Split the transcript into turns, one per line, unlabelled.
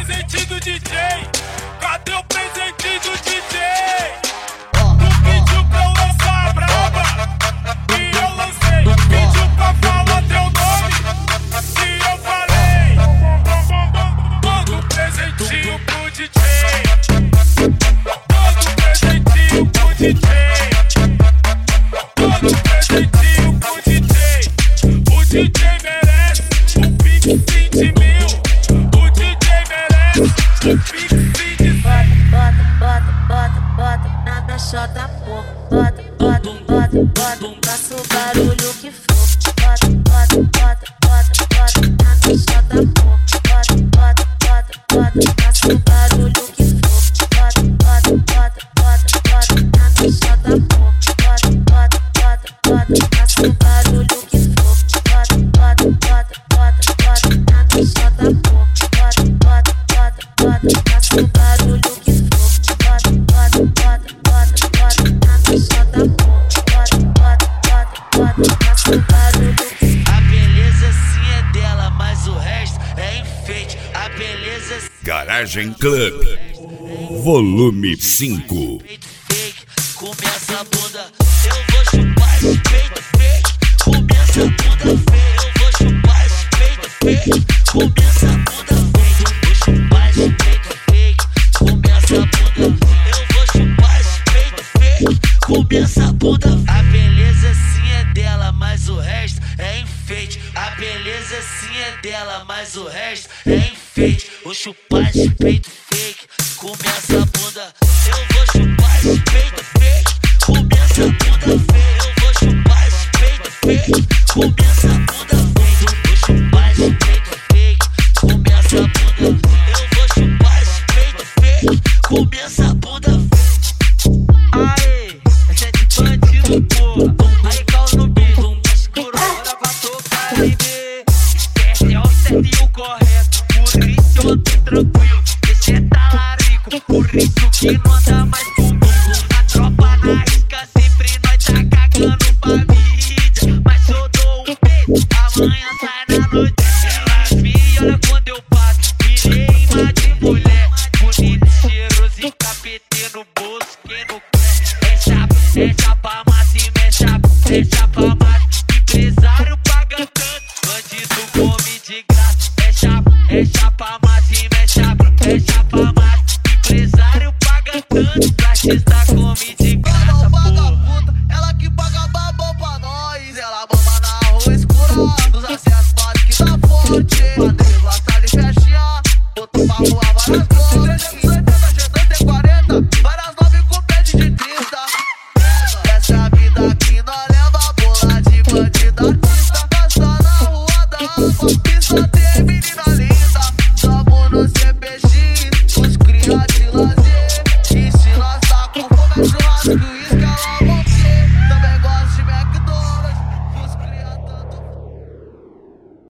presente do DJ? Cadê o presente do DJ? Tu pediu pra eu lançar a braba e eu lancei. Pediu pra falar teu nome e eu falei. Manda um presentinho pro DJ. Manda um presentinho pro DJ. Manda um presentinho pro DJ. O DJ merece um pix de mil. O DJ merece um pix de 100.
Bota na minha chota, pô. Bota, faça o barulho que for. Bota na minha chota, pô. Bota, faça o barulho que for. Bota na minha chota, pô. Bota, faça o barulho que for. Bota na minha chota, pô. Bota, faça o barulho que for. Bota na minha chota, pô. Bota, faça o barulho que for.
A beleza sim é dela, mas o resto é enfeite. A beleza sim.
Garagem Club, volume 5.
Começa a bunda, eu vou chupar esse peito fake. Começa a bunda feia, eu vou chupar esse peito fake. Começa a bunda fake, vou chupar esse peito fake. Começa a bunda, eu vou chupar esse peito fake. Começa a bunda. A beleza sim é dela, mas o resto é enfeite. A beleza sim é dela, mas o resto é enfeite. Vou chupar esse peito fake. Começa a bunda, eu vou chupar esse peito fake. Começa a bunda feia, eu vou chupar esse peito fake. Começa a bunda feia, vou chupar esse peito fake. Começa a bunda, eu vou chupar esse peito fake. Começa a bunda. Aê, essa é de bandido.